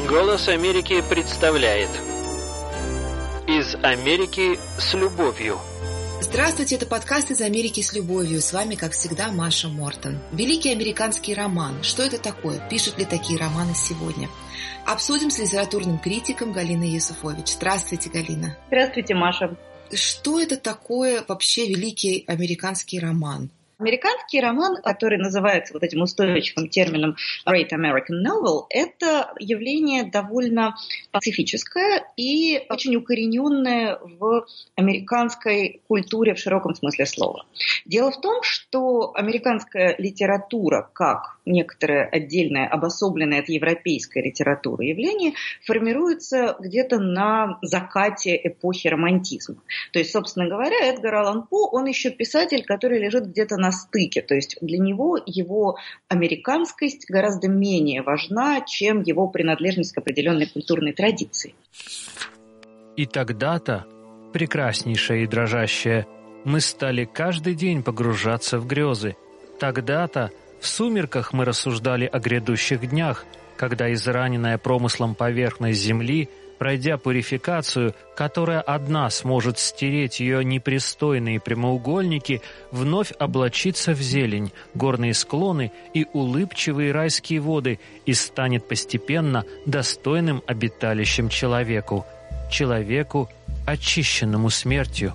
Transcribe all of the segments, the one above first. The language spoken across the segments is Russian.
Голос Америки представляет «Из Америки с любовью». Здравствуйте, это подкаст «Из Америки с любовью». С вами, как всегда, Маша Мортон. Великий американский роман. Что это такое? Пишут ли такие романы сегодня? Обсудим с литературным критиком Галиной Юсуфович. Здравствуйте, Галина. Здравствуйте, Маша. Что это такое вообще великий американский роман? Американский роман, который называется вот этим устойчивым термином Great American Novel, это явление довольно специфическое и очень укорененное в американской культуре в широком смысле слова. Дело в том, что американская литература, как некоторое отдельное, обособленное от европейской литературы явление, формируется где-то на закате эпохи романтизма. То есть, собственно говоря, Эдгар Аллан По, он еще писатель, который лежит где-то на стыке. То есть для него его американскость гораздо менее важна, чем его принадлежность к определенной культурной традиции. И тогда-то, прекраснейшая и дрожащая, мы стали каждый день погружаться в грезы. Тогда-то в сумерках мы рассуждали о грядущих днях, когда израненная промыслом поверхность земли, пройдя пурификацию, которая одна сможет стереть ее непристойные прямоугольники, вновь облачится в зелень, горные склоны и улыбчивые райские воды и станет постепенно достойным обиталищем человеку, очищенному смертью.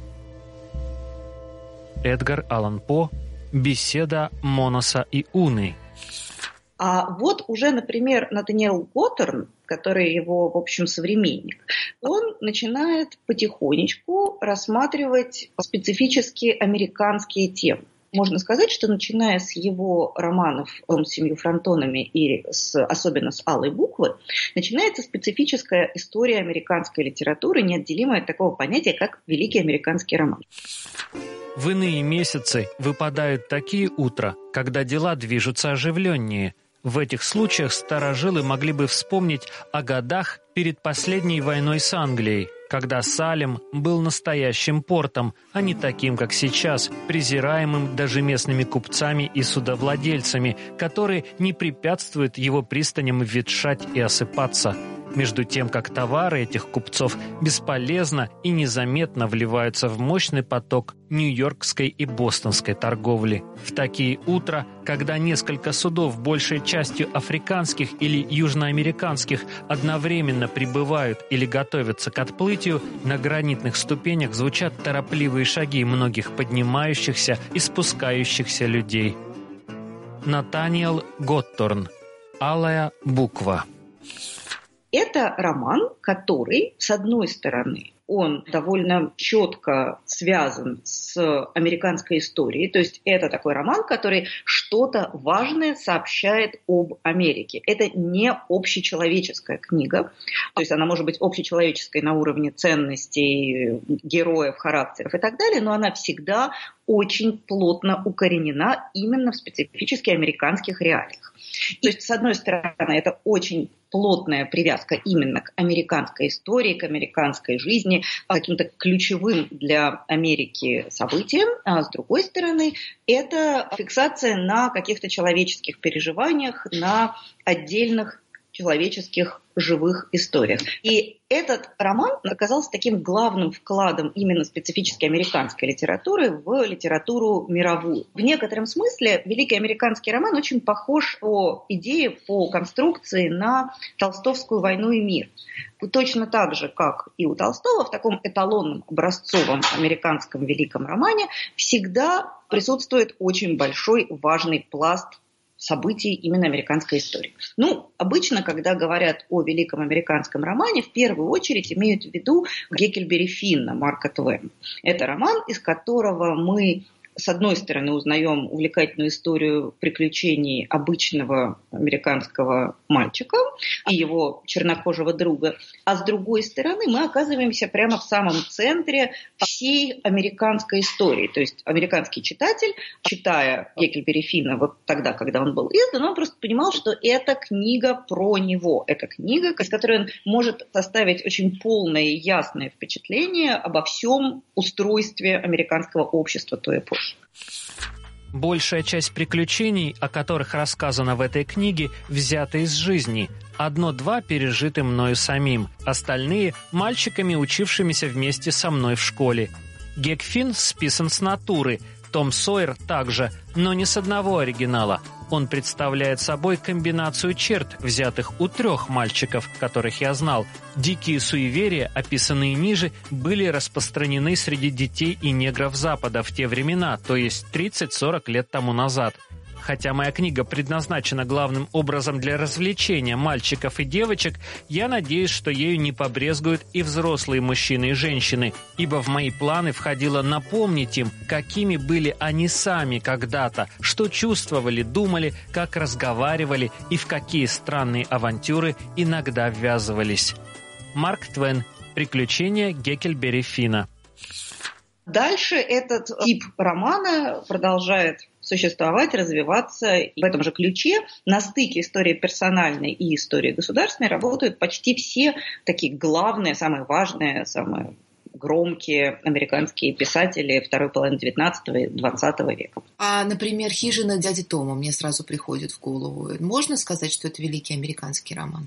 Эдгар Аллан По. Беседа Моноса и Уны. А вот уже, например, Натаниэл Готтерн, который его, в общем, современник, он начинает потихонечку рассматривать специфические американские темы. Можно сказать, что начиная с его романов «Дом с 7 фронтонами» и особенно с «Алой буквы», начинается специфическая история американской литературы, неотделимая от такого понятия, как великий американский роман. В иные месяцы выпадают такие утра, когда дела движутся оживленнее. В этих случаях старожилы могли бы вспомнить о годах перед последней войной с Англией, когда Салем был настоящим портом, а не таким, как сейчас, презираемым даже местными купцами и судовладельцами, которые не препятствуют его пристаням ветшать и осыпаться. Между тем, как товары этих купцов бесполезно и незаметно вливаются в мощный поток нью-йоркской и бостонской торговли. В такие утра, когда несколько судов, большей частью африканских или южноамериканских, одновременно прибывают или готовятся к отплытию, на гранитных ступенях звучат торопливые шаги многих поднимающихся и спускающихся людей. Натаниэл Готтерн. «Алая буква». Это роман, который, с одной стороны, он довольно четко связан с американской историей. То есть это такой роман, который что-то важное сообщает об Америке. Это не общечеловеческая книга. То есть она может быть общечеловеческой на уровне ценностей, героев, характеров и так далее, но она всегда очень плотно укоренена именно в специфически американских реалиях. То есть, с одной стороны, это очень плотная привязка именно к американской истории, к американской жизни, к каким-то ключевым для Америки событиям, а с другой стороны, это фиксация на каких-то человеческих переживаниях, на отдельных человеческих живых историях. И этот роман оказался таким главным вкладом именно специфически американской литературы в литературу мировую. В некотором смысле великий американский роман очень похож по идее, по конструкции на толстовскую «Войну и мир». Точно так же, как и у Толстого, в таком эталонном образцовом американском великом романе всегда присутствует очень большой важный пласт событий именно американской истории. Обычно, когда говорят о великом американском романе, в первую очередь имеют в виду Гекльберри Финна Марка Твена. Это роман, из которого мы, с одной стороны, узнаем увлекательную историю приключений обычного американского мальчика и его чернокожего друга, а с другой стороны мы оказываемся прямо в самом центре всей американской истории. То есть американский читатель, читая Гекльберри Финна вот тогда, когда он был издан, он просто понимал, что это книга про него. Это книга, из которой он может составить очень полное и ясное впечатление обо всем устройстве американского общества той эпохи. Большая часть приключений, о которых рассказано в этой книге, взята из жизни. 1-2 пережиты мною самим, остальные – мальчиками, учившимися вместе со мной в школе. Гек Финн списан с натуры, Том Сойер также, но не с одного оригинала. Он представляет собой комбинацию черт, взятых у 3 мальчиков, которых я знал. Дикие суеверия, описанные ниже, были распространены среди детей и негров Запада в те времена, то есть 30-40 лет тому назад. Хотя моя книга предназначена главным образом для развлечения мальчиков и девочек, я надеюсь, что ею не побрезгуют и взрослые мужчины и женщины, ибо в мои планы входило напомнить им, какими были они сами когда-то, что чувствовали, думали, как разговаривали и в какие странные авантюры иногда ввязывались. Марк Твен. Приключения Гекльберри Финна. Дальше этот тип романа продолжает существовать, развиваться. И в этом же ключе на стыке истории персональной и истории государственной работают почти все такие главные, самые важные, самые громкие американские писатели второй половины 19 и 20 века. А, например, «Хижина дяди Тома» мне сразу приходит в голову. Можно сказать, что это великий американский роман?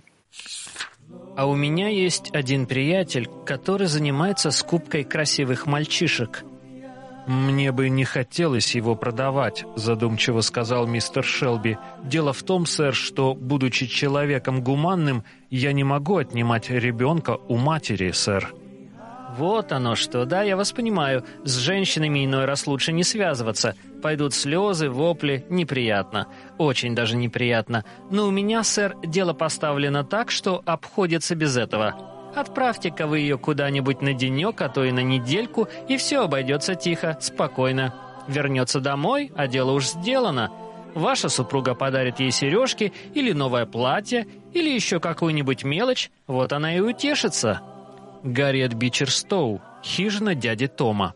А у меня есть один приятель, который занимается скупкой красивых мальчишек. «Мне бы не хотелось его продавать», — задумчиво сказал мистер Шелби. «Дело в том, сэр, что, будучи человеком гуманным, я не могу отнимать ребенка у матери, сэр». «Вот оно что, да, я вас понимаю. С женщинами иной раз лучше не связываться. Пойдут слезы, вопли, неприятно. Очень даже неприятно. Но у меня, сэр, дело поставлено так, что обходится без этого. Отправьте-ка вы ее куда-нибудь на денек, а то и на недельку, и все обойдется тихо, спокойно. Вернется домой, а дело уж сделано. Ваша супруга подарит ей сережки или новое платье, или еще какую-нибудь мелочь, вот она и утешится». Гарриет Бичер Стоу. «Хижина дяди Тома».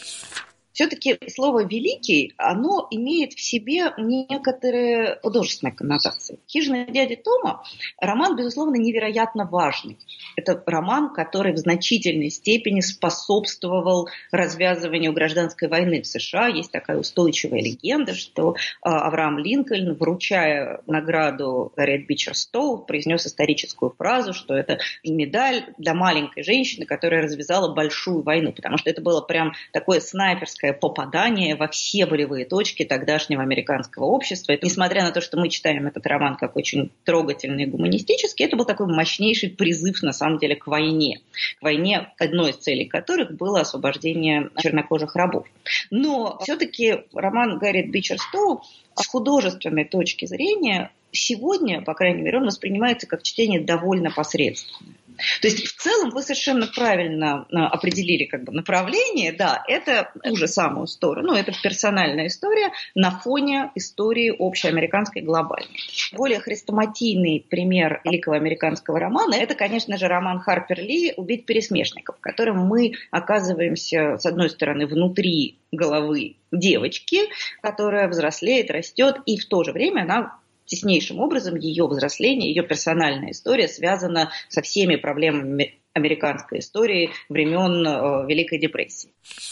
Все-таки слово «великий», оно имеет в себе некоторые художественные коннотации. «Хижина дяди Тома» – роман, безусловно, невероятно важный. Это роман, который в значительной степени способствовал развязыванию гражданской войны в США. Есть такая устойчивая легенда, что Авраам Линкольн, вручая награду Гарриет Бичер Стоу, произнес историческую фразу, что это медаль для маленькой женщины, которая развязала большую войну, потому что это было прям такое снайперское попадание во все болевые точки тогдашнего американского общества. И несмотря на то, что мы читаем этот роман как очень трогательный и гуманистический, это был такой мощнейший призыв, на самом деле, к войне. К войне, одной из целей которых было освобождение чернокожих рабов. Но все-таки роман Гарриет Бичер Стоу с художественной точки зрения сегодня, по крайней мере, он воспринимается как чтение довольно посредственное. То есть в целом вы совершенно правильно определили как бы направление, да, это ту же самую сторону, это персональная история на фоне истории общеамериканской глобальной. Более хрестоматийный пример великого американского романа – это, конечно же, роман Харпер Ли «Убить пересмешников», в котором мы оказываемся, с одной стороны, внутри головы девочки, которая взрослеет, растет, и в то же время она теснейшим образом ее взросление, ее персональная история связана со всеми проблемами американской истории времен Великой депрессии.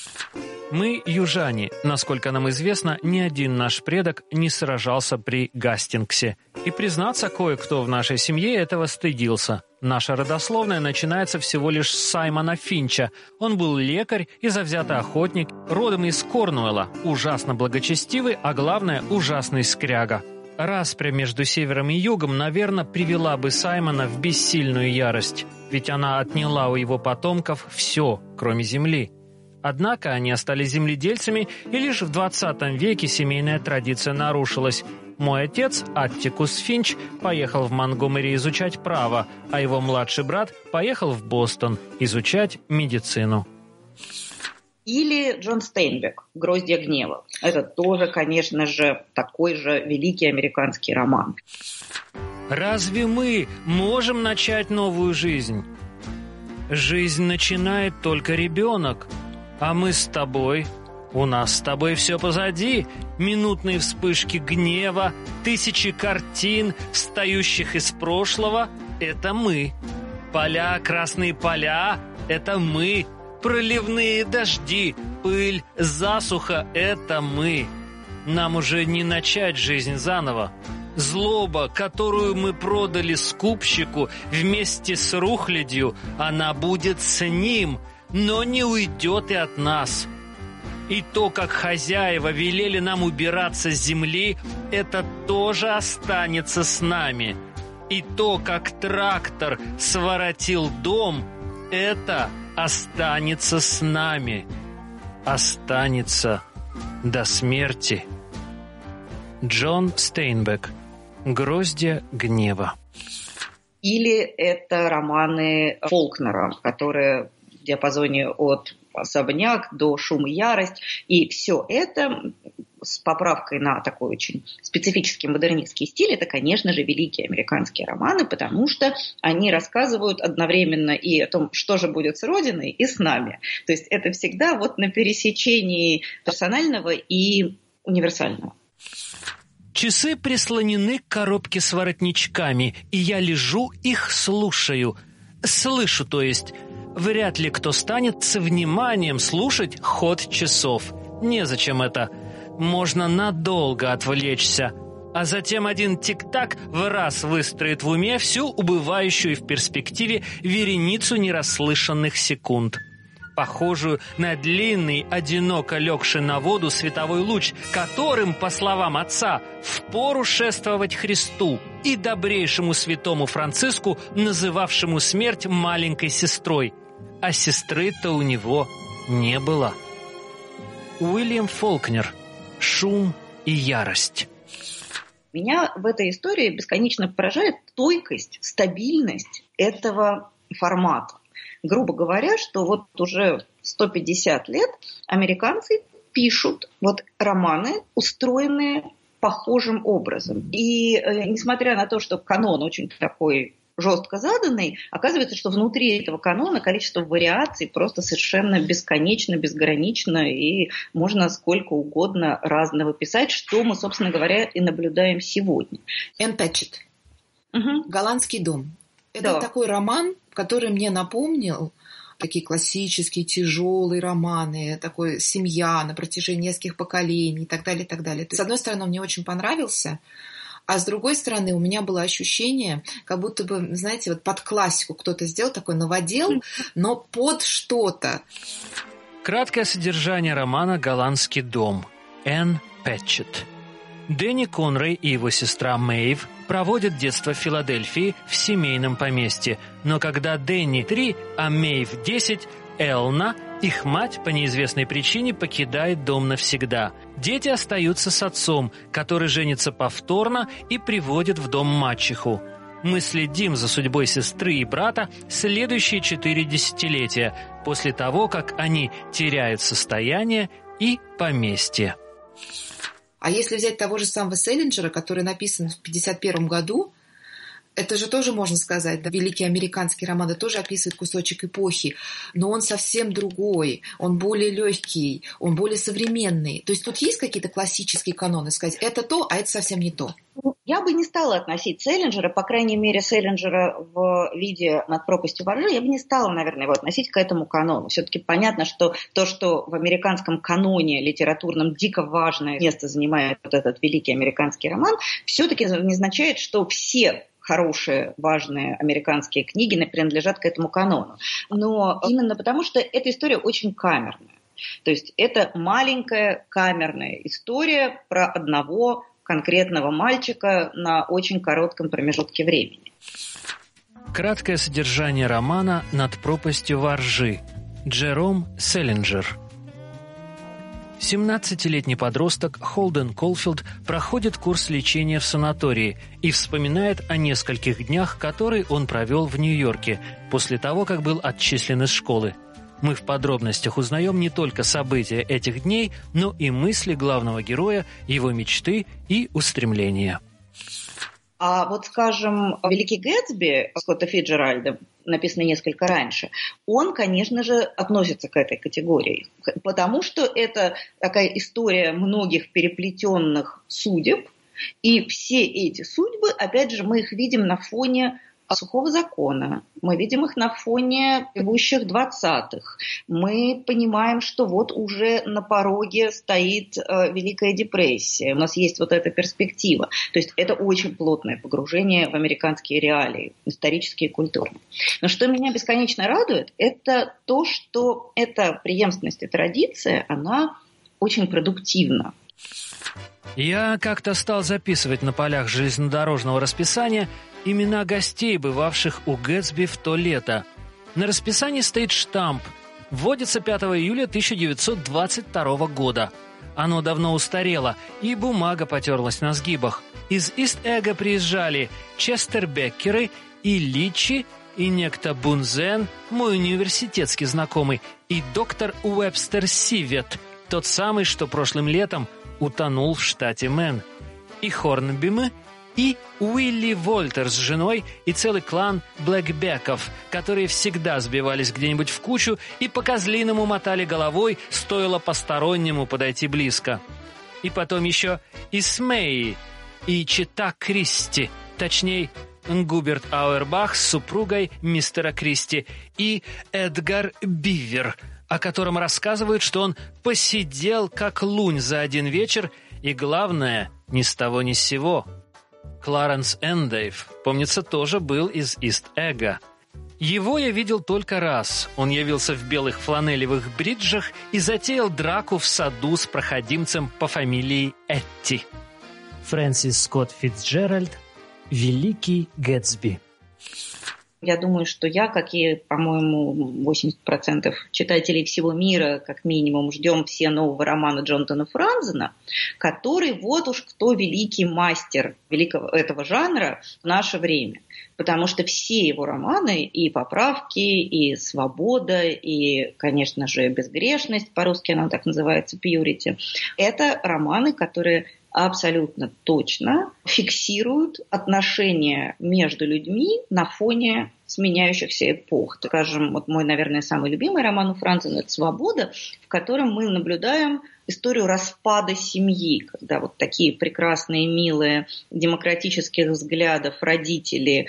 Мы южане. Насколько нам известно, ни один наш предок не сражался при Гастингсе. И, признаться, кое-кто в нашей семье этого стыдился. Наша родословная начинается всего лишь с Саймона Финча. Он был лекарь и завзятый охотник, родом из Корнуэлла, ужасно благочестивый, а главное, ужасный скряга. Распря между севером и югом, наверное, привела бы Саймона в бессильную ярость, ведь она отняла у его потомков все, кроме земли. Однако они остались земледельцами, и лишь в 20 веке семейная традиция нарушилась. Мой отец, Аттикус Финч, поехал в Монгомери изучать право, а его младший брат поехал в Бостон изучать медицину. Или Джон Стейнбек «Гроздья гнева». Это тоже, конечно же, такой же великий американский роман. Разве мы можем начать новую жизнь? Жизнь начинает только ребенок, а мы с тобой. У нас с тобой все позади. Минутные вспышки гнева, тысячи картин, встающих из прошлого – это мы. Поля, красные поля – это мы. Проливные дожди, пыль, засуха – это мы. нам уже не начать жизнь заново. Злоба, которую мы продали скупщику вместе с рухлядью, она будет с ним, но не уйдет и от нас. И то, как хозяева велели нам убираться с земли, это тоже останется с нами. И то, как трактор своротил дом, это останется с нами. Останется до смерти. Джон Стейнбек. «Гроздья гнева». Или это романы Фолкнера, которые в диапазоне от «Особняк» до «Шум и ярость». И все это с поправкой на такой очень специфический модернистский стиль, это, конечно же, великие американские романы, потому что они рассказывают одновременно и о том, что же будет с Родиной, и с нами. То есть это всегда вот на пересечении персонального и универсального. Часы прислонены к коробке с воротничками, и я лежу, их слушаю. Слышу, то есть. Вряд ли кто станет с вниманием слушать ход часов. Незачем это. Можно надолго отвлечься. А затем один тик-так в раз выстроит в уме всю убывающую в перспективе вереницу нерасслышанных секунд, похожую на длинный, одиноко легший на воду световой луч, которым, по словам отца, впору шествовать Христу и добрейшему святому Франциску, называвшему смерть маленькой сестрой. А сестры-то у него не было. Уильям Фолкнер. «Шум и ярость». Меня в этой истории бесконечно поражает стойкость, стабильность этого формата. Грубо говоря, что вот уже 150 лет американцы пишут вот романы, устроенные похожим образом. И несмотря на то, что канон очень такой жестко заданный, оказывается, что внутри этого канона количество вариаций просто совершенно бесконечно, безгранично, и можно сколько угодно разного писать, что мы, собственно говоря, и наблюдаем сегодня. Энн Пэтчетт. «Голландский дом». Это такой роман, который мне напомнил такие классические, тяжелые романы, такой семья на протяжении нескольких поколений и так далее, и так далее. С одной стороны, он мне очень понравился, а с другой стороны, у меня было ощущение, как будто бы, знаете, вот под классику кто-то сделал такой новодел, но под что-то. Краткое содержание романа «Голландский дом». Энн Пэтчетт. Дэнни Конрей и его сестра Мэйв проводят детство в Филадельфии в семейном поместье. Но когда Дэнни 3, а Мэйв 10, Элна, их мать, по неизвестной причине покидает дом навсегда. Дети остаются с отцом, который женится повторно и приводит в дом мачеху. Мы следим за судьбой сестры и брата следующие 4 десятилетия, после того, как они теряют состояние и поместье. А если взять того же самого Селлинджера, который написан в 1951 году, это же тоже, можно сказать, да, великий американский роман, это тоже описывает кусочек эпохи, но он совсем другой, он более легкий, он более современный. То есть тут есть какие-то классические каноны, сказать, это то, а это совсем не то. Я бы не стала относить Селлинджера, по крайней мере, Селлинджера в виде «Над пропастью во ржи», я бы не стала, наверное, его относить к этому канону. Все-таки понятно, что то, что в американском каноне литературном дико важное место занимает вот этот великий американский роман, все-таки не означает, что все хорошие, важные американские книги принадлежат к этому канону. Но именно потому, что эта история очень камерная. То есть это маленькая камерная история про одного конкретного мальчика на очень коротком промежутке времени. Краткое содержание романа «Над пропастью во ржи». Джером Селлинджер. 17-летний подросток Холден Колфилд проходит курс лечения в санатории и вспоминает о нескольких днях, которые он провел в Нью-Йорке после того, как был отчислен из школы. Мы в подробностях узнаем не только события этих дней, но и мысли главного героя, его мечты и устремления. А вот, скажем, «Великий Гэтсби» Скотта Фицджеральда, написанный несколько раньше, он, конечно же, относится к этой категории, потому что это такая история многих переплетенных судеб, и все эти судьбы, опять же, мы их видим на фоне сухого закона, мы видим их на фоне бегущих 20-х. Мы понимаем, что вот уже на пороге стоит Великая депрессия. У нас есть вот эта перспектива. То есть это очень плотное погружение в американские реалии, исторические и культурные. Но что меня бесконечно радует, это то, что эта преемственность и традиция, она очень продуктивна. Я как-то стал записывать на полях железнодорожного расписания имена гостей, бывавших у Гэтсби в то лето. На расписании стоит штамп «Вводится 5 июля 1922 года». Оно давно устарело, и бумага потерлась на сгибах. Из Ист-Эга приезжали Честер Беккеры и Личи, и некто Бунзен, мой университетский знакомый, и доктор Уэбстер Сивет, тот самый, что прошлым летом утонул в штате Мэн, и Хорнбимы, и Уилли Вольтер с женой, и целый клан Блэкбеков, которые всегда сбивались где-нибудь в кучу и по-козлиному мотали головой, стоило постороннему подойти близко. И потом еще и Смеи, и чета Кристи, точнее, Губерт Ауэрбах с супругой мистера Кристи, и Эдгар Бивер, о котором рассказывают, что он посидел как лунь за один вечер, и, главное, ни с того ни с сего. Кларенс Эндейв, помнится, тоже был из Ист-Эга. Его я видел только раз. Он явился в белых фланелевых бриджах и затеял драку в саду с проходимцем по фамилии Этти. Фрэнсис Скотт Фицджеральд, «Великий Гэтсби». Я думаю, что я, как и, по-моему, 80% читателей всего мира, как минимум, ждем все нового романа Джонатана Франзена, который вот уж кто великий мастер великого этого жанра в наше время. Потому что все его романы, и «Поправки», и «Свобода», и, конечно же, «Безгрешность», по-русски она так называется, «Пьюрити», это романы, которые абсолютно точно фиксируют отношения между людьми на фоне сменяющихся эпох. Скажем, вот мой, наверное, самый любимый роман у Франзена – это «Свобода», в котором мы наблюдаем историю распада семьи, когда вот такие прекрасные, милые, демократических взглядов родители,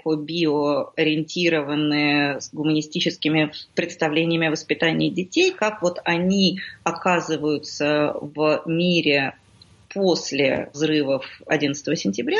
эко-био-ориентированные, с гуманистическими представлениями о воспитании детей, как вот они оказываются в мире после взрывов 11 сентября,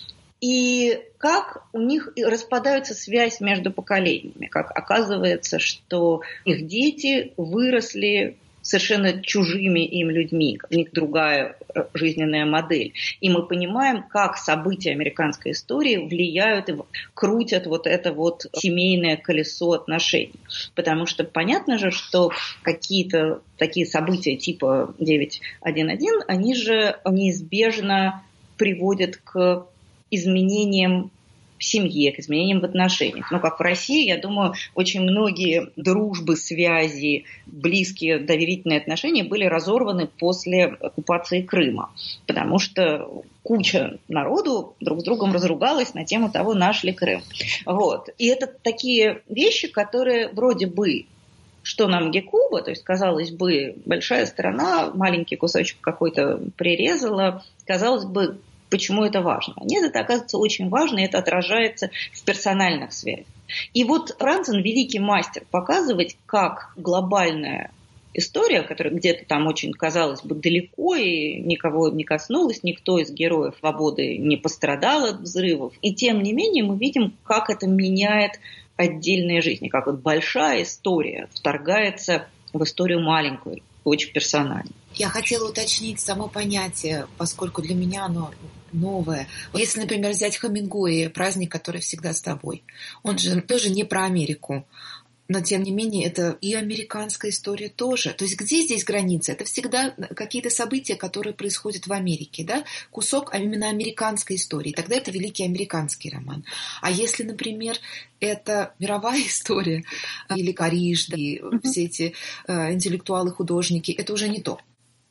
и как у них распадается связь между поколениями, как оказывается, что их дети выросли совершенно чужими им людьми, у них другая жизненная модель. И мы понимаем, как события американской истории влияют и крутят вот это вот семейное колесо отношений. Потому что понятно же, что какие-то такие события типа 9.1.1, они же неизбежно приводят к изменениям в семье, к изменениям в отношениях. Но как в России, я думаю, очень многие дружбы, связи, близкие, доверительные отношения были разорваны после оккупации Крыма, потому что куча народу друг с другом разругалась на тему того, наш ли Крым. Вот. И это такие вещи, которые вроде бы, что нам Гекуба, то есть, казалось бы, большая страна, маленький кусочек какой-то прирезала, казалось бы, почему это важно? Нет, это оказывается очень важно, и это отражается в персональных связях. И вот Франзен великий мастер показывать, как глобальная история, которая где-то там очень, казалось бы, далеко и никого не коснулась, никто из героев «Свободы» не пострадал от взрывов. И тем не менее мы видим, как это меняет отдельные жизни, как вот большая история вторгается в историю маленькую, очень персональную. Я хотела уточнить само понятие, поскольку для меня оно новое. Если, например, взять Хемингуэя, праздник, который всегда с тобой, он же тоже не про Америку, но, тем не менее, это и американская история тоже. То есть где здесь граница? Это всегда какие-то события, которые происходят в Америке, да? Кусок именно американской истории. Тогда это великий американский роман. А если, например, это мировая история, или Париж, да, и все эти интеллектуалы, художники, это уже не то.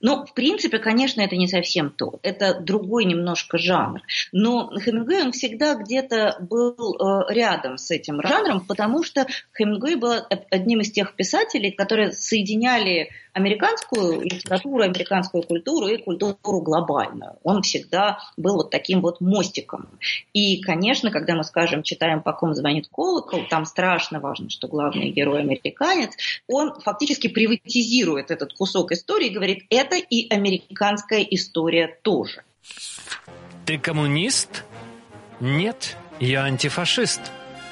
Но, в принципе, конечно, это не совсем то. Это другой немножко жанр. Но Хемингуэй, он всегда где-то был рядом с этим жанром, потому что Хемингуэй был одним из тех писателей, которые соединяли американскую литературу, американскую культуру и культуру глобальную. Он всегда был вот таким вот мостиком. И, конечно, когда мы, скажем, читаем «По ком звонит колокол», там страшно важно, что главный герой американец, он фактически приватизирует этот кусок истории и говорит, это и американская история тоже. Ты коммунист? Нет, я антифашист.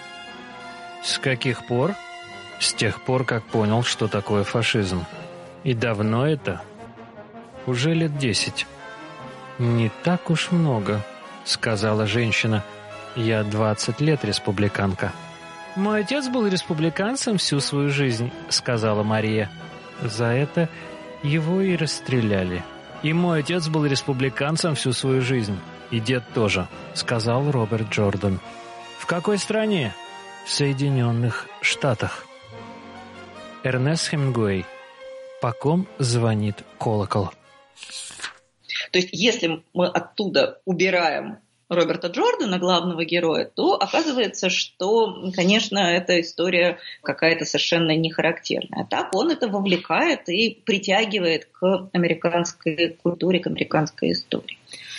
С каких пор? С тех пор, как понял, что такое фашизм. И давно это? Уже лет 10. Не так уж много, сказала женщина. Я 20 лет республиканка. Мой отец был республиканцем всю свою жизнь, сказала Мария. За это его и расстреляли. И мой отец был республиканцем всю свою жизнь. И дед тоже, сказал Роберт Джордан. В какой стране? В Соединенных Штатах. Эрнест Хемингуэй. По ком звонит колокол? То есть, если мы оттуда убираем Роберта Джордана, главного героя, то оказывается, что, конечно, эта история какая-то совершенно нехарактерная. Так он это вовлекает и притягивает к американской культуре, к американской истории.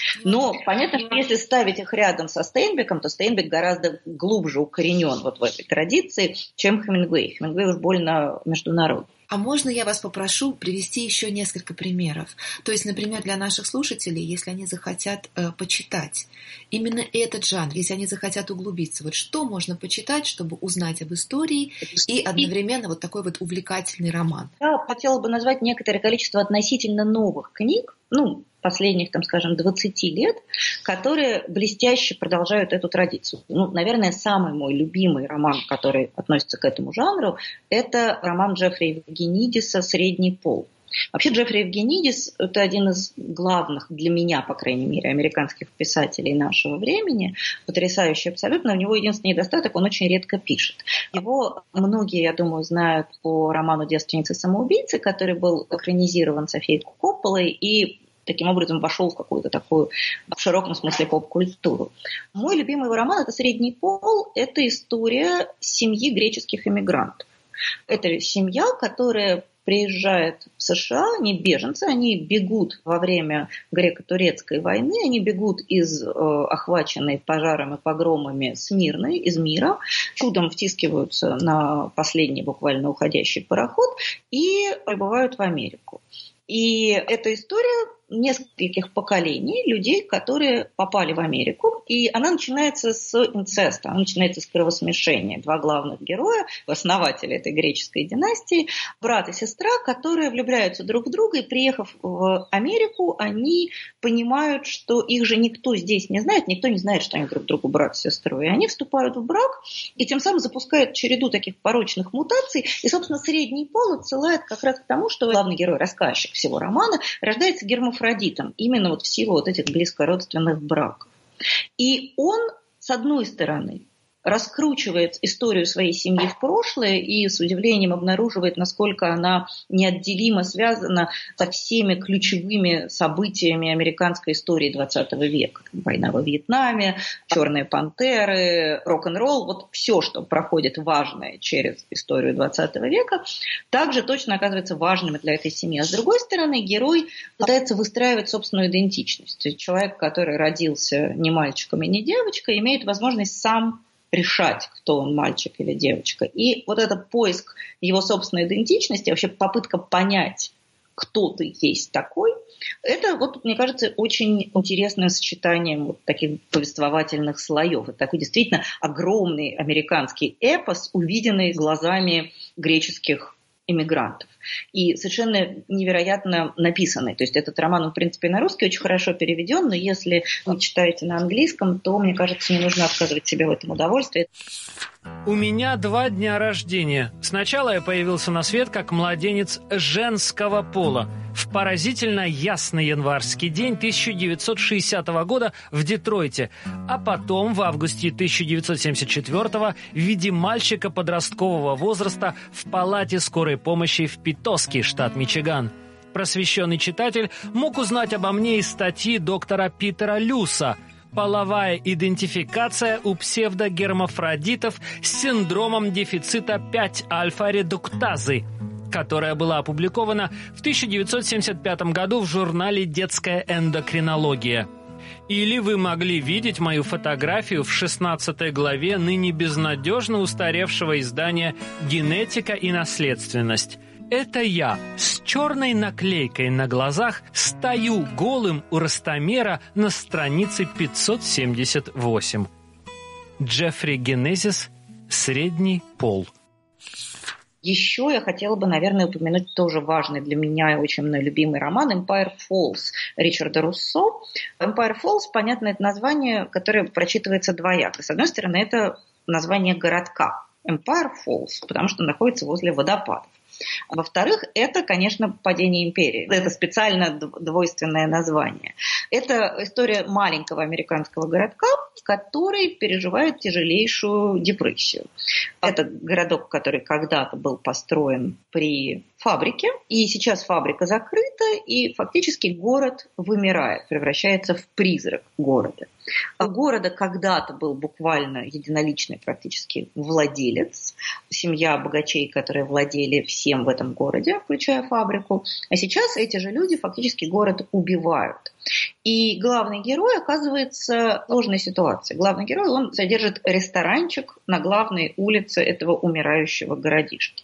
Но понятно, что если ставить их рядом со Стейнбеком, то Стейнбек гораздо глубже укоренен вот в этой традиции, чем Хемингуэй. Хемингуэй уж больно международный. А можно я вас попрошу привести еще несколько примеров? То есть, например, для наших слушателей, если они захотят почитать именно этот жанр, если они захотят углубиться, вот что можно почитать, чтобы узнать об истории и одновременно вот такой вот увлекательный роман? Я хотела бы назвать некоторое количество относительно новых книг, последних, скажем, 20 лет, которые блестяще продолжают эту традицию. Наверное, самый мой любимый роман, который относится к этому жанру, это роман Джеффри Евгенидиса «Средний пол». Вообще Джеффри Евгенидис – это один из главных для меня, по крайней мере, американских писателей нашего времени. Потрясающий абсолютно. У него единственный недостаток – он очень редко пишет. Его многие, я думаю, знают по роману «Девственница-самоубийца», который был экранизирован Софией Копполой и таким образом вошел в какую-то такую, в широком смысле, поп-культуру. Мой любимый его роман – это «Средний пол». Это история семьи греческих эмигрантов. Это семья, которая приезжает в США, они беженцы, они бегут во время греко-турецкой войны, они бегут из охваченной пожаром и погромами Смирны, из мира, чудом втискиваются на последний буквально уходящий пароход и прибывают в Америку. И эта история нескольких поколений людей, которые попали в Америку. И она начинается с инцеста, она начинается с кровосмешения. Два главных героя, основатели этой греческой династии, брат и сестра, которые влюбляются друг в друга. И приехав в Америку, они понимают, что их же никто здесь не знает, никто не знает, что они друг другу брат и сестру. И они вступают в брак, и тем самым запускают череду таких порочных мутаций. И, собственно, «Средний пол» отсылает как раз к тому, что главный герой, рассказчик всего романа, рождается гермафродитом, именно вот в силу вот этих близкородственных браков. И он, с одной стороны, раскручивает историю своей семьи в прошлое и с удивлением обнаруживает, насколько она неотделимо связана со всеми ключевыми событиями американской истории XX века. Война во Вьетнаме, «Черные пантеры», рок-н-ролл, вот все, что проходит важное через историю XX века, также точно оказывается важным для этой семьи. А с другой стороны, герой пытается выстраивать собственную идентичность. То есть человек, который родился не мальчиком и не девочкой, имеет возможность сам решать, кто он, мальчик или девочка. И вот этот поиск его собственной идентичности, вообще попытка понять, кто ты есть такой, это, вот, мне кажется, очень интересное сочетание вот таких повествовательных слоев. Это такой действительно огромный американский эпос, увиденный глазами греческих эмигрантов. И совершенно невероятно написанный. То есть этот роман, в принципе, на русский очень хорошо переведен, но если вы читаете на английском, то, мне кажется, не нужно отказывать себе в этом удовольствии. У меня 2 дня рождения. Сначала я появился на свет как младенец женского пола в поразительно ясный январский день 1960 года в Детройте, а потом в августе 1974 в виде мальчика подросткового возраста в палате скорой помощи в Питоски, штат Мичиган. Просвещенный читатель мог узнать обо мне из статьи доктора Питера Люса «Половая идентификация у псевдогермафродитов с синдромом дефицита 5-альфа-редуктазы», которая была опубликована в 1975 году в журнале «Детская эндокринология». Или вы могли видеть мою фотографию в 16 главе ныне безнадежно устаревшего издания «Генетика и наследственность». Это я с черной наклейкой на глазах стою голым у ростомера на странице 578. Джеффри Генезис, средний пол. Еще я хотела бы, наверное, упомянуть тоже важный для меня и очень мной любимый роман «Empire Falls» Ричарда Руссо. «Empire Falls», понятно, это название, которое прочитывается двояко. С одной стороны, это название городка Empire Falls, потому что находится возле водопадов. Во-вторых, это, конечно, падение империи. Это специально двойственное название. Это история маленького американского городка, который переживает тяжелейшую депрессию. Это городок, который когда-то был построен при фабрике, и сейчас фабрика закрыта, и фактически город вымирает, превращается в призрак города. У города когда-то был буквально единоличный практически владелец, семья богачей, которые владели всем в этом городе, включая фабрику. А сейчас эти же люди фактически город убивают. И главный герой оказывается в сложной ситуации. Главный герой, он содержит ресторанчик на главной улице этого умирающего городишки.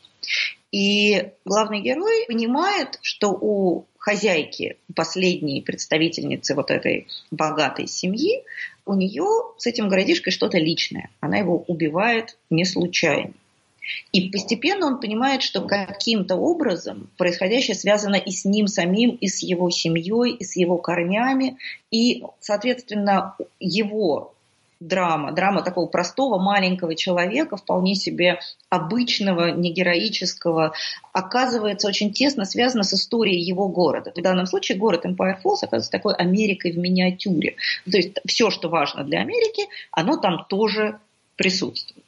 И главный герой понимает, что у хозяйки, последней представительницы вот этой богатой семьи, у нее с этим городишкой что-то личное. Она его убивает не случайно. И постепенно он понимает, что каким-то образом происходящее связано и с ним самим, и с его семьей, и с его корнями. И, соответственно, его драма такого простого маленького человека, вполне себе обычного, негероического, оказывается очень тесно связана с историей его города. В данном случае город Empire Falls оказывается такой Америкой в миниатюре. То есть все, что важно для Америки, оно там тоже присутствует.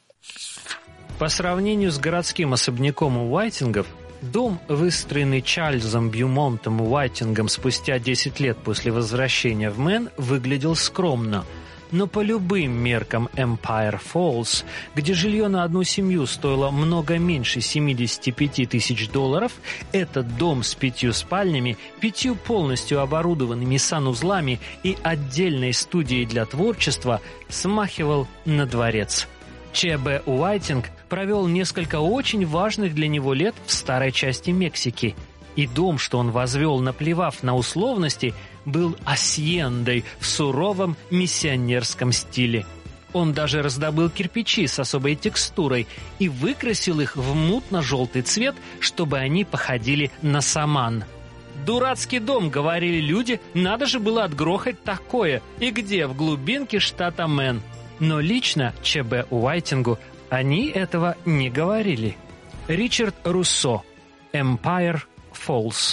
По сравнению с городским особняком Уайтингов, дом, выстроенный Чарльзом Бьюмонтом Уайтингом спустя 10 лет после возвращения в Мэн, выглядел скромно. Но по любым меркам Empire Falls, где жилье на одну семью стоило много меньше 75 тысяч $, этот дом с 5 спальнями, 5 полностью оборудованными санузлами и отдельной студией для творчества смахивал на дворец. Ч.Б. Уайтинг провел несколько очень важных для него лет в старой части Мексики. И дом, что он возвел, наплевав на условности, был асьендой в суровом миссионерском стиле. Он даже раздобыл кирпичи с особой текстурой и выкрасил их в мутно-желтый цвет, чтобы они походили на саман. «Дурацкий дом», — говорили люди, — «надо же было отгрохать такое, и где, в глубинке штата Мэн». Но лично Ч.Б. Уайтингу они этого не говорили. Ричард Руссо, «Empire Falls».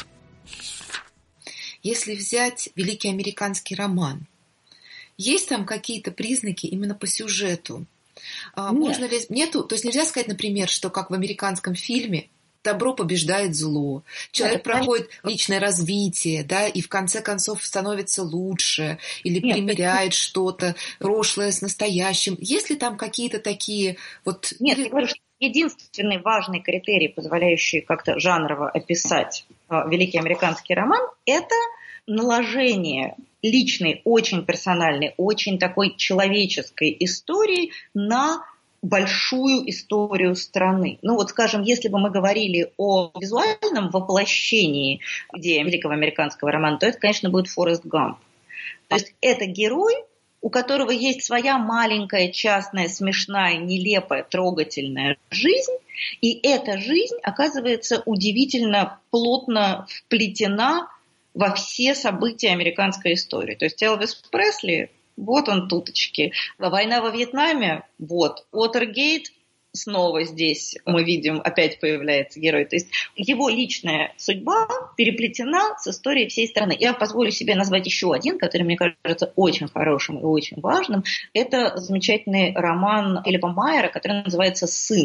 Если взять великий американский роман, есть там какие-то признаки именно по сюжету? Можно ли... Нету? То есть нельзя сказать, например, что как в американском фильме добро побеждает зло, человек проходит личное развитие, да, и в конце концов становится лучше, или примеряет что-то, прошлое с настоящим. Есть ли там какие-то такие вот... Нет, я говорю, что единственный важный критерий, позволяющий как-то жанрово описать великий американский роман, это наложение личной, очень персональной, очень такой человеческой истории на большую историю страны. Ну вот, скажем, если бы мы говорили о визуальном воплощении идеи великого американского романа, то это, конечно, будет Форест Гамп. То есть это герой, у которого есть своя маленькая, частная, смешная, нелепая, трогательная жизнь, и эта жизнь оказывается удивительно плотно вплетена во все события американской истории. То есть Элвис Пресли, вот он туточки. Война во Вьетнаме, вот. Уотергейт, снова здесь мы видим, опять появляется герой. То есть его личная судьба переплетена с историей всей страны. Я позволю себе назвать еще один, который, мне кажется, очень хорошим и очень важным. Это замечательный роман Филиппа Майера, который называется «Сын».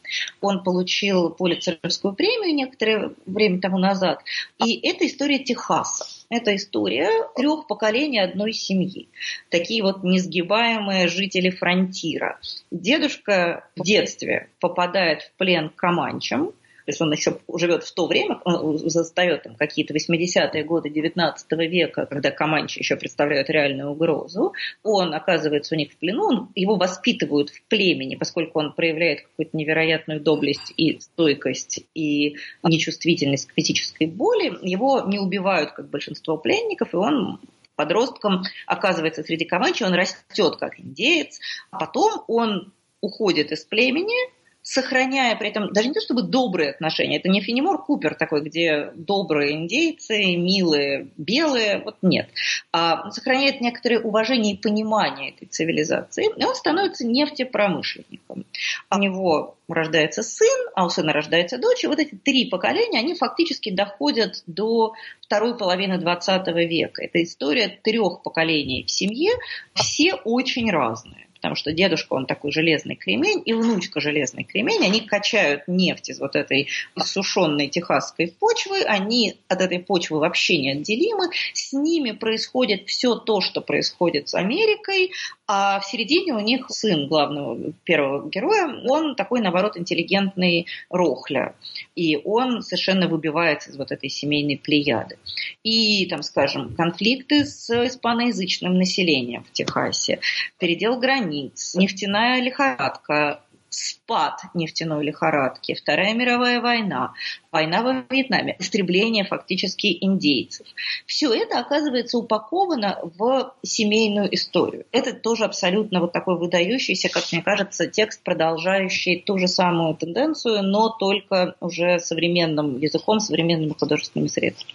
Он получил Пулитцеровскую премию некоторое время тому назад. И это история Техаса. Это история 3 поколений одной семьи. Такие вот несгибаемые жители фронтира. Дедушка в детстве попадает в плен к команчам. То есть он еще живет в то время, он застает там какие-то 80-е годы 19 века, когда команчи еще представляют реальную угрозу. Он оказывается у них в плену, его воспитывают в племени, поскольку он проявляет какую-то невероятную доблесть и стойкость, и нечувствительность к физической боли. Его не убивают, как большинство пленников, и он подростком оказывается среди команчи, он растет как индеец, а потом он уходит из племени, сохраняя при этом даже не то чтобы добрые отношения, это не Фенемор Купер такой, где добрые индейцы, милые, белые, вот нет, а сохраняет некоторое уважение и понимание этой цивилизации, и он становится нефтепромышленником. У него рождается сын, а у сына рождается дочь, и вот эти 3 поколения, они фактически доходят до второй половины 20 века. Это история 3 поколений в семье, все очень разные. Потому что дедушка, он такой железный кремень, и внучка железный кремень, они качают нефть из вот этой иссушенной техасской почвы, они от этой почвы вообще неотделимы, с ними происходит все то, что происходит с Америкой, а в середине у них сын главного первого героя, он такой, наоборот, интеллигентный рохля, и он совершенно выбивается из вот этой семейной плеяды. И, там, скажем, конфликты с испаноязычным населением в Техасе, передел границ, нефтяная лихорадка, спад нефтяной лихорадки, Вторая мировая война, война во Вьетнаме, истребление фактически индейцев. Все это оказывается упаковано в семейную историю. Это тоже абсолютно вот такой выдающийся, как мне кажется, текст, продолжающий ту же самую тенденцию, но только уже современным языком, современными художественными средствами.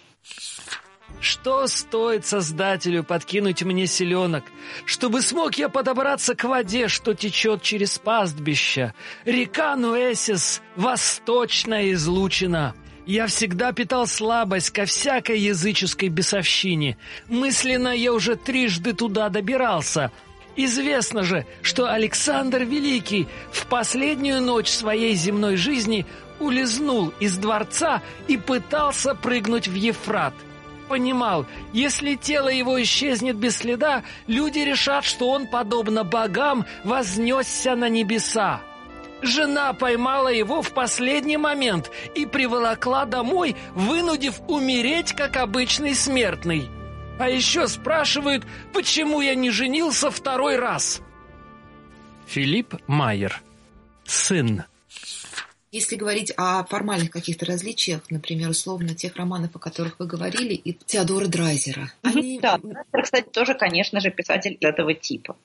Что стоит создателю подкинуть мне селенок, чтобы смог я подобраться к воде, что течет через пастбища? Река Нуэсис, восточная излучина. Я всегда питал слабость ко всякой языческой бесовщине. Мысленно я уже 3 туда добирался. Известно же, что Александр Великий в последнюю ночь своей земной жизни улизнул из дворца и пытался прыгнуть в Ефрат. Понимал, если тело его исчезнет без следа, люди решат, что он, подобно богам, вознесся на небеса. Жена поймала его в последний момент и приволокла домой, вынудив умереть, как обычный смертный. А еще спрашивают, почему я не женился 2 раз. Филипп Майер. Сын. Если говорить о формальных каких-то различиях, например, условно, тех романов, о которых вы говорили, и Теодора Драйзера. Да, кстати, тоже, конечно же, писатель этого типа.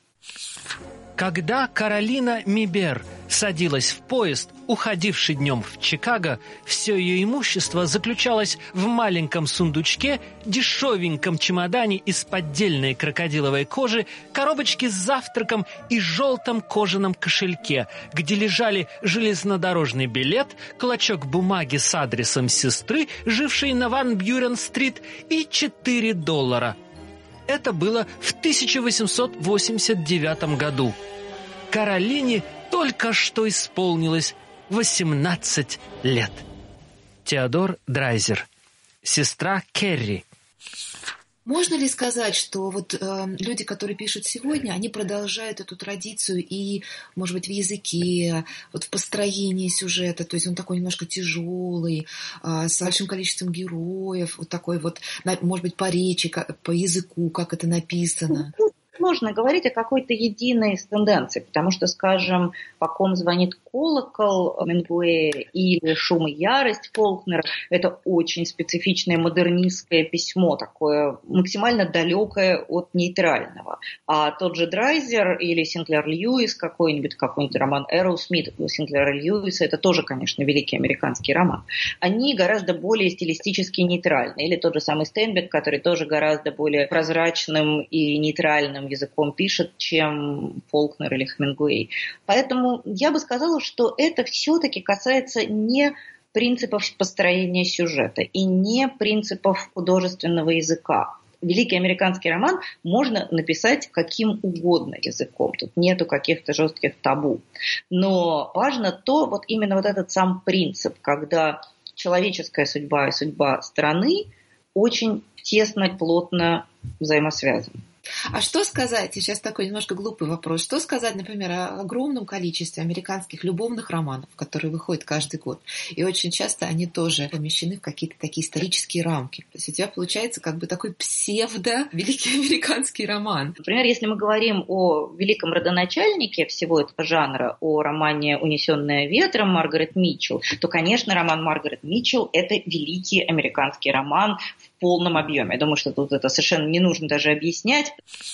Когда Каролина Мибер садилась в поезд, уходивший днем в Чикаго, все ее имущество заключалось в маленьком сундучке, дешевеньком чемодане из поддельной крокодиловой кожи, коробочке с завтраком и желтом кожаном кошельке, где лежали железнодорожный билет, клочок бумаги с адресом сестры, жившей на Ван Бьюрен-стрит, и $4. Это было в 1889 году. Каролине только что исполнилось 18 лет. Теодор Драйзер. Сестра Керри. Можно ли сказать, что вот люди, которые пишут сегодня, они продолжают эту традицию и, может быть, в языке, вот в построении сюжета, то есть он такой немножко тяжелый, с большим количеством героев, вот такой вот, может быть, по речи, по языку, как это написано? Сложно говорить о какой-то единой тенденции, потому что, скажем, «По ком звонит колокол» Хемингуэя или «Шум и ярость» Фолкнера – это очень специфичное модернистское письмо, такое максимально далекое от нейтрального. А тот же Драйзер или Синклер Льюис, какой-нибудь роман Эрроу Смит Синклера Льюиса – это тоже, конечно, великий американский роман. Они гораздо более стилистически нейтральны. Или тот же самый Стейнбек, который тоже гораздо более прозрачным и нейтральным языком пишет, чем Фолкнер или Хемингуэй. Поэтому я бы сказала, что это все-таки касается не принципов построения сюжета и не принципов художественного языка. великий американский роман можно написать каким угодно языком. Тут нету каких-то жестких табу. Но важно именно этот сам принцип, когда человеческая судьба и судьба страны очень тесно, плотно взаимосвязаны. А что сказать, сейчас такой немножко глупый вопрос, что сказать, например, о огромном количестве американских любовных романов, которые выходят каждый год, и очень часто они тоже помещены в какие-то такие исторические рамки. То есть у тебя получается как бы такой псевдо-великий американский роман. Например, если мы говорим о великом родоначальнике всего этого жанра, о романе «Унесенная ветром» Маргарет Митчелл, то, конечно, роман Маргарет Митчелл – это великий американский роман в полном объеме. Я думаю, что тут это совершенно не нужно даже объяснять.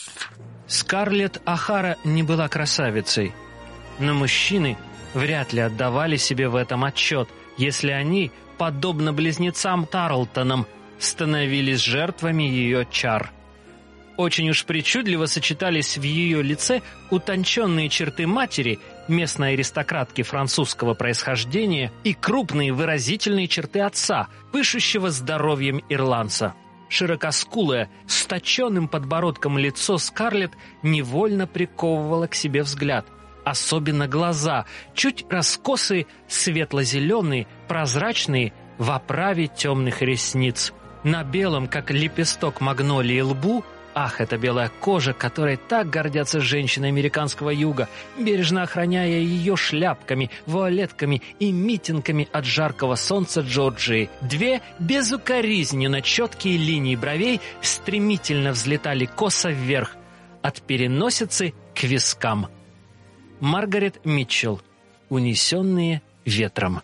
Скарлетт О'Хара не была красавицей, но мужчины вряд ли отдавали себе в этом отчет, если они, подобно близнецам Тарлтонам, становились жертвами ее чар. Очень уж причудливо сочетались в ее лице утонченные черты матери, местной аристократки французского происхождения, и крупные выразительные черты отца, пышущего здоровьем ирландца. Широкоскулое, с точенным подбородком лицо Скарлетт невольно приковывало к себе взгляд. Особенно глаза, чуть раскосые, светло-зеленые, прозрачные, в оправе темных ресниц. На белом, как лепесток магнолии, лбу, ах, эта белая кожа, которой так гордятся женщины американского юга, бережно охраняя ее шляпками, вуалетками и митингами от жаркого солнца Джорджии. Две безукоризненно четкие линии бровей стремительно взлетали косо вверх, от переносицы к вискам. Маргарет Митчелл. «Унесенные ветром».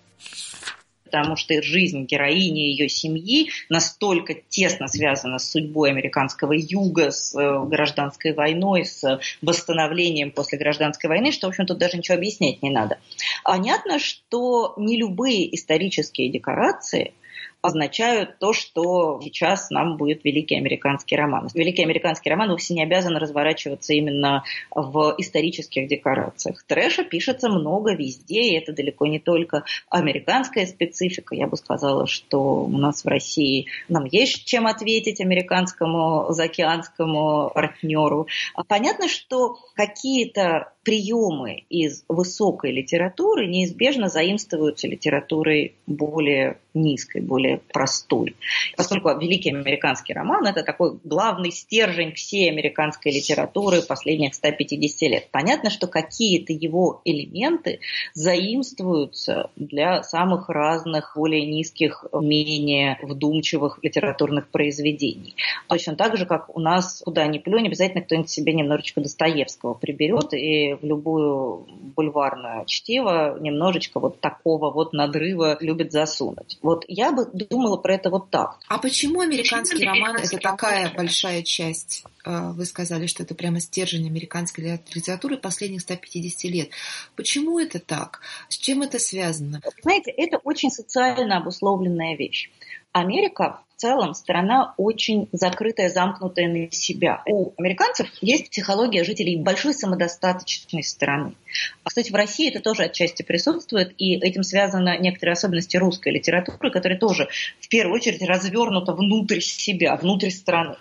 Потому что жизнь героини и ее семьи настолько тесно связана с судьбой американского юга, с гражданской войной, с восстановлением после гражданской войны, что, в общем, тут даже ничего объяснять не надо. Понятно, что не любые исторические декорации означают то, что сейчас нам будет великий американский роман. Великий американский роман вовсе не обязан разворачиваться именно в исторических декорациях. Трэша пишется много везде, и это далеко не только американская специфика. Я бы сказала, что у нас в России нам есть чем ответить американскому заокеанскому партнеру. Понятно, что какие-то приемы из высокой литературы неизбежно заимствуются литературой более низкой, более простой. Поскольку великий американский роман – это такой главный стержень всей американской литературы последних 150 лет. Понятно, что какие-то его элементы заимствуются для самых разных, более низких, менее вдумчивых литературных произведений. Точно так же, как у нас, куда ни плюнь, обязательно кто-нибудь себе немножечко Достоевского приберет и в любую бульварное чтиво немножечко вот такого вот надрыва любит засунуть. Вот я бы думала про это вот так. А почему американский роман – это такая большая часть? Вы сказали, что это прямо стержень американской литературы последних 150 лет. Почему это так? С чем это связано? Знаете, это очень социально обусловленная вещь. Америка в целом страна очень закрытая, замкнутая на себя. У американцев есть психология жителей большой самодостаточной страны. Кстати, в России это тоже отчасти присутствует, и этим связаны некоторые особенности русской литературы, которая тоже в первую очередь развернута внутрь себя, внутрь страны.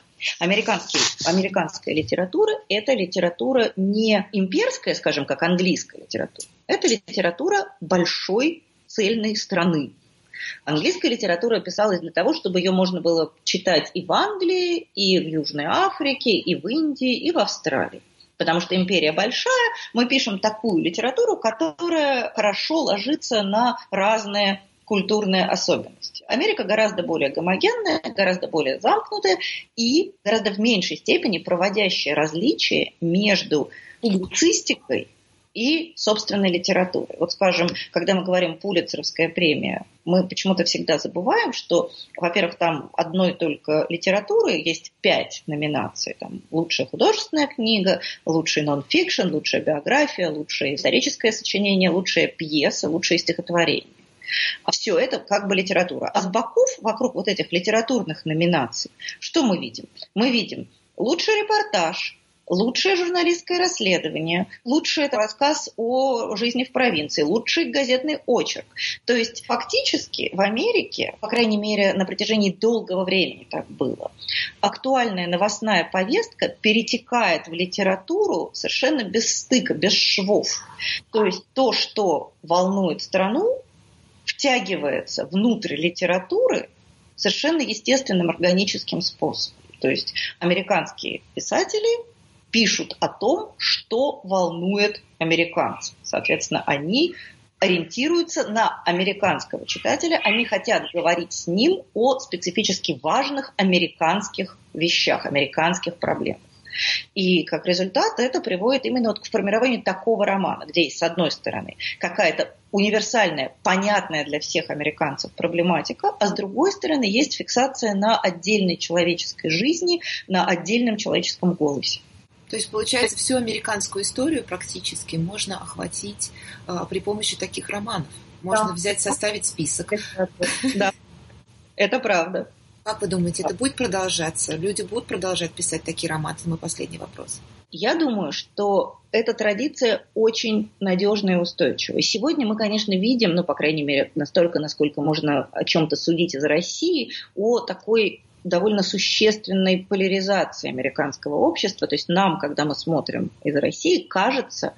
Американская литература – это литература не имперская, скажем, как английская литература. Это литература большой цельной страны. Английская литература писалась для того, чтобы ее можно было читать и в Англии, и в Южной Африке, и в Индии, и в Австралии. Потому что империя большая, мы пишем такую литературу, которая хорошо ложится на разные культурные особенности. Америка гораздо более гомогенная, гораздо более замкнутая и гораздо в меньшей степени проводящая различия между публицистикой и собственной литературой. Вот, скажем, когда мы говорим «Пулитцеровская премия», мы почему-то всегда забываем, что, во-первых, там одной только литературы есть 5 номинаций. Там лучшая художественная книга, лучший нон-фикшн, лучшая биография, лучшее историческое сочинение, лучшая пьеса, лучшее стихотворение. А все это как бы литература. А с боков, вокруг вот этих литературных номинаций, что мы видим? Мы видим лучший репортаж, лучшее журналистское расследование, лучший рассказ о жизни в провинции, лучший газетный очерк. То есть фактически в Америке, по крайней мере на протяжении долгого времени так было, актуальная новостная повестка перетекает в литературу совершенно без стыка, без швов. То есть то, что волнует страну, втягивается внутрь литературы совершенно естественным органическим способом. То есть американские писатели пишут о том, что волнует американцев. Соответственно, они ориентируются на американского читателя, они хотят говорить с ним о специфически важных американских вещах, американских проблемах. И как результат это приводит именно к формированию такого романа, где есть, с одной стороны, какая-то универсальная, понятная для всех американцев проблематика, а с другой стороны есть фиксация на отдельной человеческой жизни, на отдельном человеческом голосе. То есть, получается, всю американскую историю практически можно охватить при помощи таких романов. Можно взять, составить список. Да, это правда. Как вы думаете, это будет продолжаться? Люди будут продолжать писать такие романы? Это мой последний вопрос. Я думаю, что эта традиция очень надежная и устойчивая. Сегодня мы, конечно, видим, по крайней мере, настолько, насколько можно о чем-то судить из России, о такой довольно существенной поляризации американского общества. То есть нам, когда мы смотрим из России, кажется,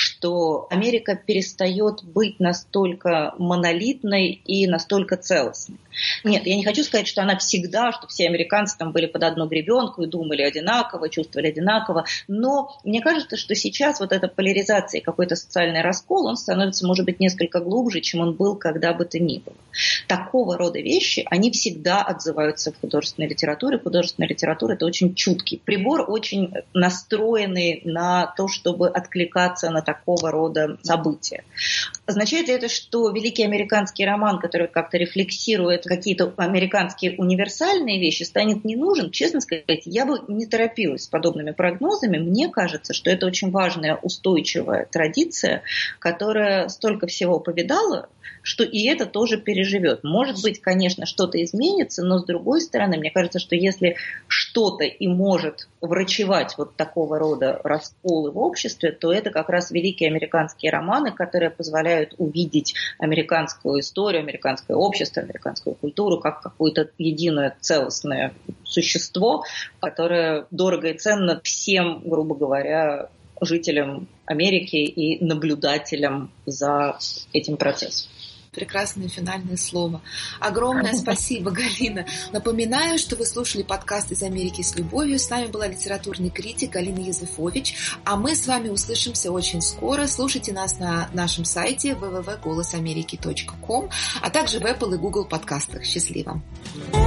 что Америка перестает быть настолько монолитной и настолько целостной. Нет, я не хочу сказать, что она всегда, что все американцы там были под одну гребенку и думали одинаково, чувствовали одинаково. Но мне кажется, что сейчас вот эта поляризация и какой-то социальный раскол, он становится, может быть, несколько глубже, чем он был когда бы то ни было. Такого рода вещи, они всегда отзываются в художественной литературе. Художественная литература – это очень чуткий прибор, очень настроенный на то, чтобы откликаться на такого рода события. Означает ли это, что великий американский роман, который как-то рефлексирует какие-то американские универсальные вещи, станет не нужен? Честно сказать, я бы не торопилась с подобными прогнозами. Мне кажется, что это очень важная, устойчивая традиция, которая столько всего повидала, что и это тоже переживет. Может быть, конечно, что-то изменится, но с другой стороны, мне кажется, что если что-то и может врачевать вот такого рода расколы в обществе, то это как раз великие американские романы, которые позволяют увидеть американскую историю, американское общество, американскую культуру как какое-то единое целостное существо, которое дорого и ценно всем, грубо говоря, жителям Америки и наблюдателям за этим процессом. Прекрасное финальное слово. Огромное спасибо, Галина. Напоминаю, что вы слушали подкаст «Из Америки с любовью». С нами была литературный критик Галина Юзефович. А мы с вами услышимся очень скоро. Слушайте нас на нашем сайте www.голосамерики.com, а также в Apple и Google подкастах. Счастливо!